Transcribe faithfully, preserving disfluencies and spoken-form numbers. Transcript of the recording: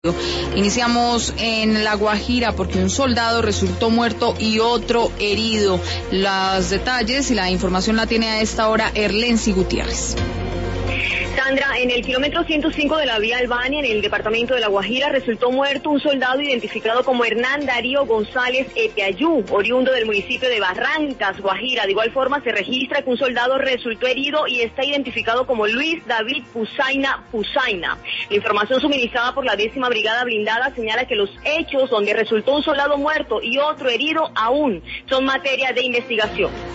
Iniciamos en La Guajira porque un soldado resultó muerto y otro herido. Los detalles y la información la tiene a esta hora Erlensi Gutiérrez. Sandra, en el kilómetro ciento cinco de la vía Albania, en el departamento de La Guajira, resultó muerto un soldado identificado como Hernán Darío González Epiayú, oriundo del municipio de Barrancas, Guajira. De igual forma, se registra que un soldado resultó herido y está identificado como Luis David Pusaina Pusaina. La información suministrada por la décima Brigada Blindada señala que los hechos donde resultó un soldado muerto y otro herido aún son materia de investigación.